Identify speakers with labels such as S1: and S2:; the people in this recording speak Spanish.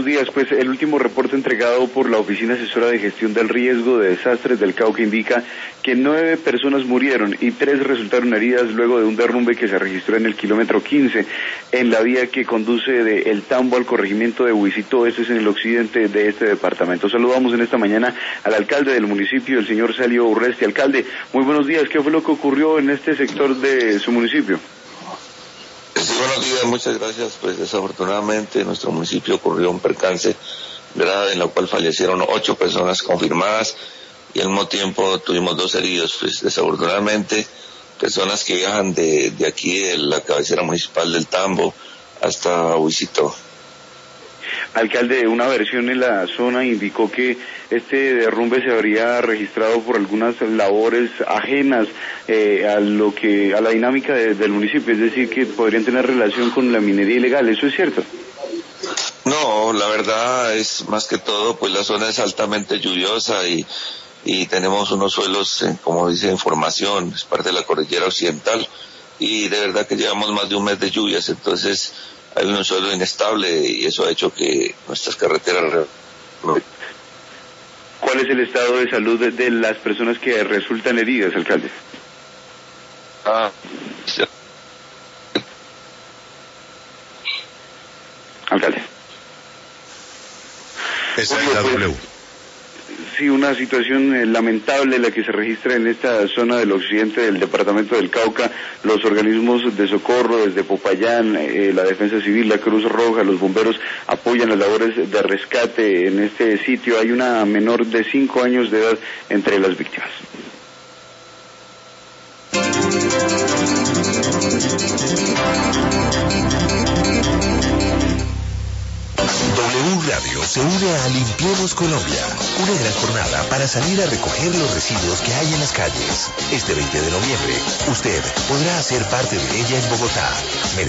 S1: buenos días. Pues el último reporte entregado por la Oficina Asesora de Gestión del Riesgo de Desastres del Cauca indica que 9 personas murieron y 3 resultaron heridas luego de un derrumbe que se registró en el kilómetro 15 en la vía que conduce de El Tambo al corregimiento de Huisito. Esto es en el occidente de este departamento. Saludamos en esta mañana al alcalde del municipio, el señor Celio Urresti. Alcalde, muy buenos días. ¿Qué fue lo que ocurrió en este sector de su municipio?
S2: Sí, buenos días, muchas gracias. Pues desafortunadamente en nuestro municipio ocurrió un percance grave en el cual fallecieron 8 personas confirmadas y al mismo tiempo tuvimos 2 heridos. Pues desafortunadamente personas que viajan de aquí, de la cabecera municipal del Tambo hasta Huisito.
S1: Alcalde, una versión en la zona indicó que este derrumbe se habría registrado por algunas labores ajenas a la dinámica del municipio, es decir, que podrían tener relación con la minería ilegal. ¿Eso es cierto?
S2: No, la verdad es más que todo, pues la zona es altamente lluviosa y tenemos unos suelos, como dice en formación, es parte de la cordillera occidental y de verdad que llevamos más de un mes de lluvias, entonces hay un suelo inestable y eso ha hecho que nuestras carreteras...
S1: ¿Cuál es el estado de salud de las personas que resultan heridas, alcalde?
S2: Sí.
S1: Alcalde.
S3: Esa es la W.
S1: Sí, una situación lamentable la que se registra en esta zona del occidente del departamento del Cauca. Los organismos de socorro desde Popayán, la Defensa Civil, la Cruz Roja, los bomberos apoyan las labores de rescate en este sitio. Hay una menor de 5 años de edad entre las víctimas.
S4: W Radio se une a Limpiemos Colombia, una gran jornada para salir a recoger los residuos que hay en las calles. Este 20 de noviembre, usted podrá hacer parte de ella en Bogotá, Medellín,